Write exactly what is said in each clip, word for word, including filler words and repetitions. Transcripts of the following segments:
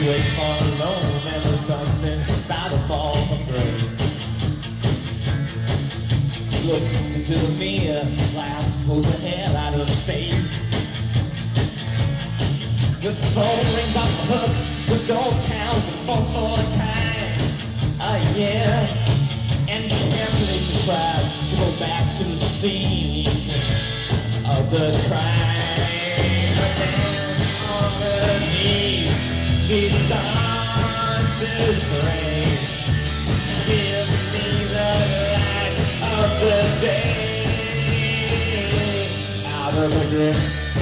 wait for a moment or something about to fall from grace. Looks into the mirror, glass pulls the hair out of the face. The phone rings off the hook, the door counts the phone for a time. Ah, uh, yeah. And carefully she tries to go back to the scene of the crime. But then on her knees, she starts to pray. Give me the light of the day. Out of the grip.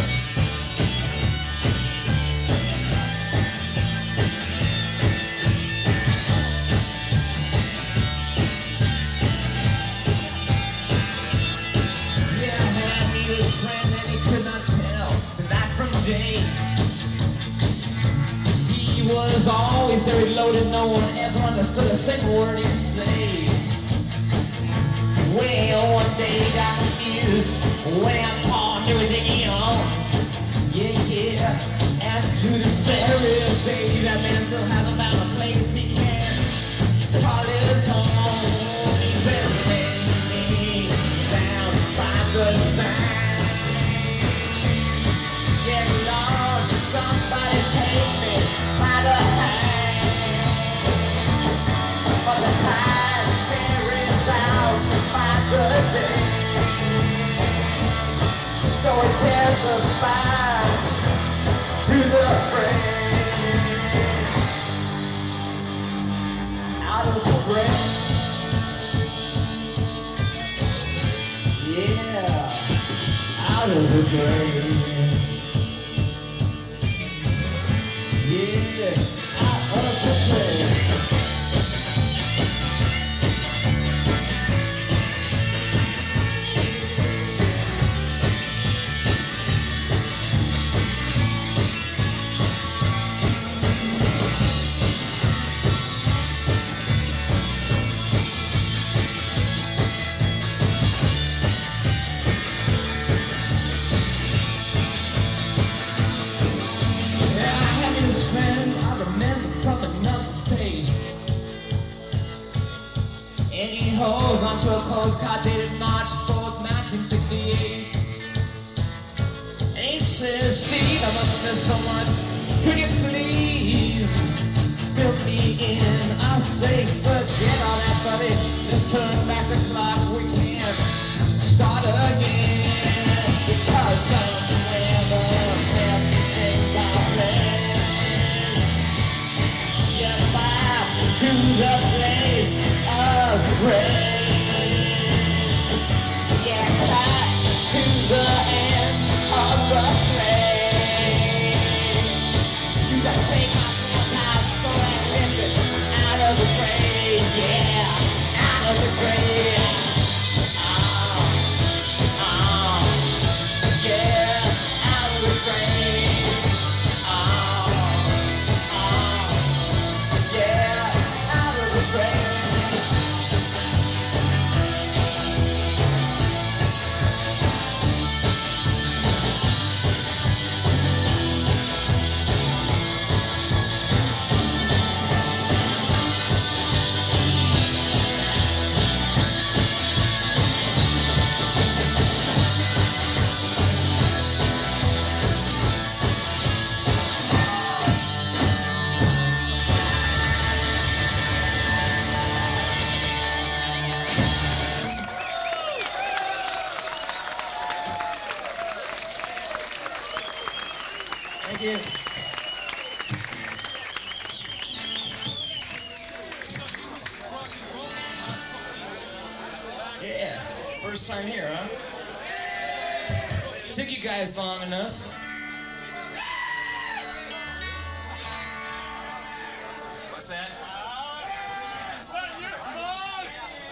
He was always very loaded, no one ever understood a single word he said. Well, one day he got confused when I pawned everything he owned. Yeah, yeah. And to this very day, that man still hasn't found a place he can call his home. He says, lay me down by the side. Somebody take me by the hand. But the tide carries out by the day. So it testifies to the fray. Out of the grave. Yeah, out of the grave. Yeah, out of the grave. Holds onto a postcard dated March fourth, nineteen sixty-eight. And he says, Steve, I must miss so much. Could you please fill me in? I say, forget all that, buddy. Just turn back the clock. We can start again. Because somewhere the best things are placed. Get back to the place of grace. To the end of the play. You just take my soul and lift it out of the grave. Yeah, out of the grave. Oh, oh, yeah, out of the grave. Oh, oh, yeah, out of the grave. Thank you. Yeah, first time here, huh? Took you guys long enough. What's that?